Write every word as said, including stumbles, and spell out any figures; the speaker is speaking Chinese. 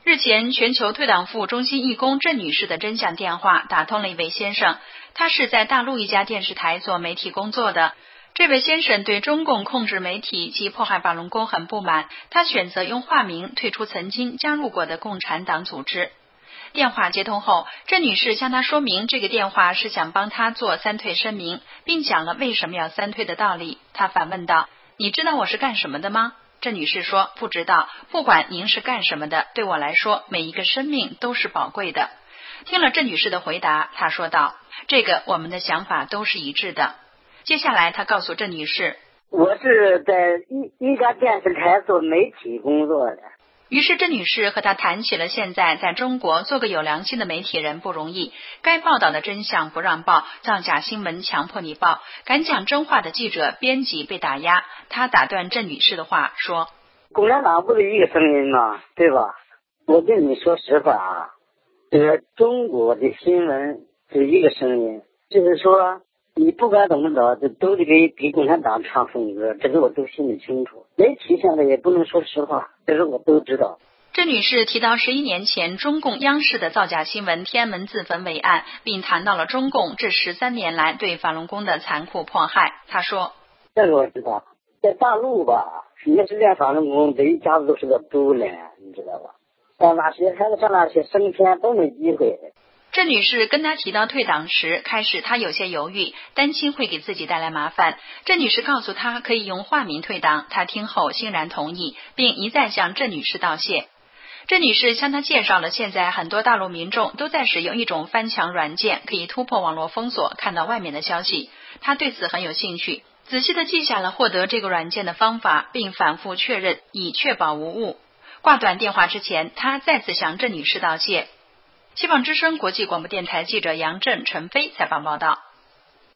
日前，全球退党妇中心义工郑女士的真相电话打通了一位先生，他是在大陆一家电视台做媒体工作的。这位先生对中共控制媒体及迫害法轮功很不满，他选择用化名退出曾经加入过的共产党组织。电话接通后，郑女士向他说明这个电话是想帮他做三退声明，并讲了为什么要三退的道理。他反问道：你知道我是干什么的吗？郑女士说：不知道，不管您是干什么的，对我来说每一个生命都是宝贵的。听了郑女士的回答，他说道：这个我们的想法都是一致的。接下来他告诉郑女士： 我是在一一家电视台做媒体工作的。 于是郑女士和他谈起了现在在中国做个有良心的媒体人不容易，该报道的真相不让报，造假新闻强迫你报，敢讲真话的记者编辑被打压。他打断郑女士的话说： 共产党不是一个声音吗？对吧？我跟你说实话啊，这个中国的新闻是一个声音，就是说你不管怎么着，这都得给给共产党唱颂歌，这个我都心里清楚。媒体现在也不能说实话，这个我都知道。 郑女士提到十一年前中共央视的造假新闻天安门自焚伪案，并谈到了中共这十三年来对法轮功的残酷迫害。她说： 这个我知道，在大陆吧，也是练法轮功，这一家子都是个都人，你知道吧？上大学孩子上大学升天都没机会。 郑女士跟她提到退党时，开始她有些犹豫，担心会给自己带来麻烦。郑女士告诉她可以用化名退党，她听后欣然同意，并一再向郑女士道谢。郑女士向她介绍了现在很多大陆民众都在使用一种翻墙软件，可以突破网络封锁，看到外面的消息。她对此很有兴趣，仔细地记下了获得这个软件的方法，并反复确认，以确保无误。挂断电话之前，她再次向郑女士道谢。希望之声国际广播电台记者杨震、陈飞采访报道。